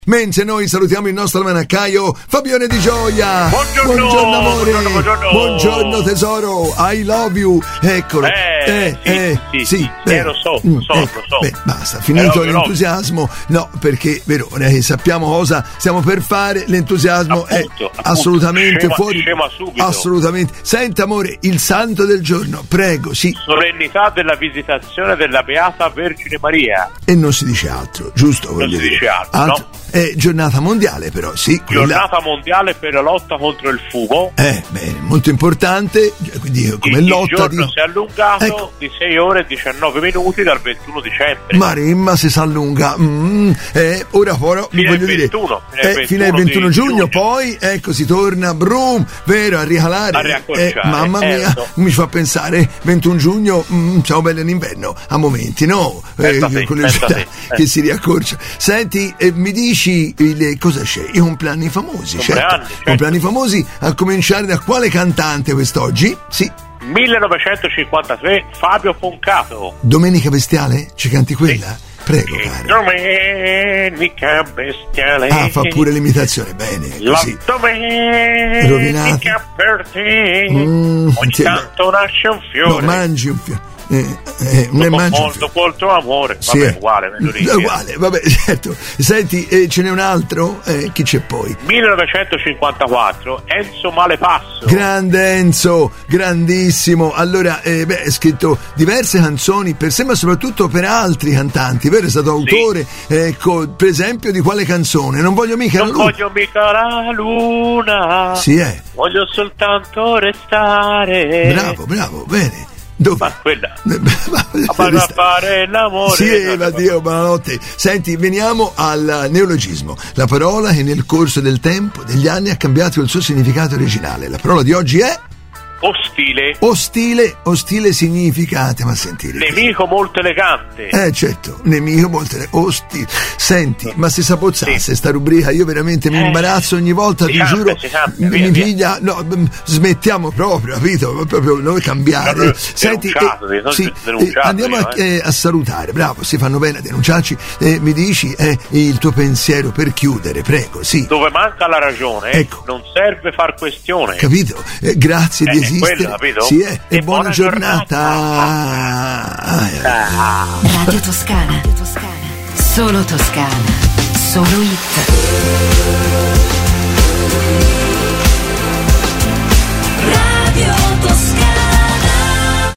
Mentre noi salutiamo il nostro almanaccaio Fabione Di Gioia. Buongiorno amore. Buongiorno. Buongiorno tesoro. I love you. Eccolo. Sì, lo so. Beh, basta, finito l'entusiasmo. No, perché vero, sappiamo cosa stiamo per fare. L'entusiasmo appunto, è assolutamente fuori. Scema subito. Assolutamente. Senta amore, il santo del giorno, prego, sì. Solennità della visitazione della Beata Vergine Maria. E non si dice altro, giusto? Non si dice altro, no? È giornata mondiale però, sì. Giornata mondiale per la lotta contro il fumo. Bene, molto importante, quindi come lotta. Il giorno si è allungato di 6 ore e 19 minuti dal 21 dicembre. Maremma se si allunga. Ora però fino voglio dire fino al 21 giugno, poi ecco si torna vero, a ricalare. A riaccorciare. Mamma mia, mi fa pensare 21 giugno, siamo belli all'inverno, a momenti, no? Con le città che si riaccorcia. Senti, mi dici cosa c'è? I compleanni famosi, certo. Compleanni famosi, a cominciare da quale cantante quest'oggi? Sì. 1953, Fabio Foncato. Domenica Bestiale? Ci canti quella? Sì. Prego, caro. Domenica Bestiale. Fa pure l'imitazione, bene. Così. La domenica per te. Ogni tanto nasce un fiore. No, mangi un fiore. Molto amore. Sì, vabbè, uguale, vabbè, certo. Senti, ce n'è un altro? Chi c'è poi? 1954, Enzo Malepasso. Grande Enzo, grandissimo. Allora, è scritto diverse canzoni per sé, ma soprattutto per altri cantanti, vero? È stato autore, ecco, per esempio, di quale canzone? Non voglio mica la luna. Sì, voglio soltanto restare. Bravo, bene. Dove? Ma quella a fare l'amore. Sì, Dio, buonanotte. Senti, veniamo al neologismo, la parola che nel corso del tempo, degli anni, ha cambiato il suo significato originale. La parola di oggi è ostile significa, ma sentire, nemico molto elegante. Certo, nemico molto ostile. Senti, ma se sapozzasse sta rubrica, io veramente mi imbarazzo ogni volta, ti giuro, mi piglia. No, smettiamo proprio, capito? Proprio noi cambiare. Senti, andiamo a salutare. Bravo, si fanno bene a denunciarci. Mi dici il tuo pensiero per chiudere, prego. Sì. Dove manca la ragione, non serve far questione. Capito? Grazie di quello, capito? Sì, e buona giornata. Radio Toscana. Solo Toscana. Solo hit. Radio Toscana.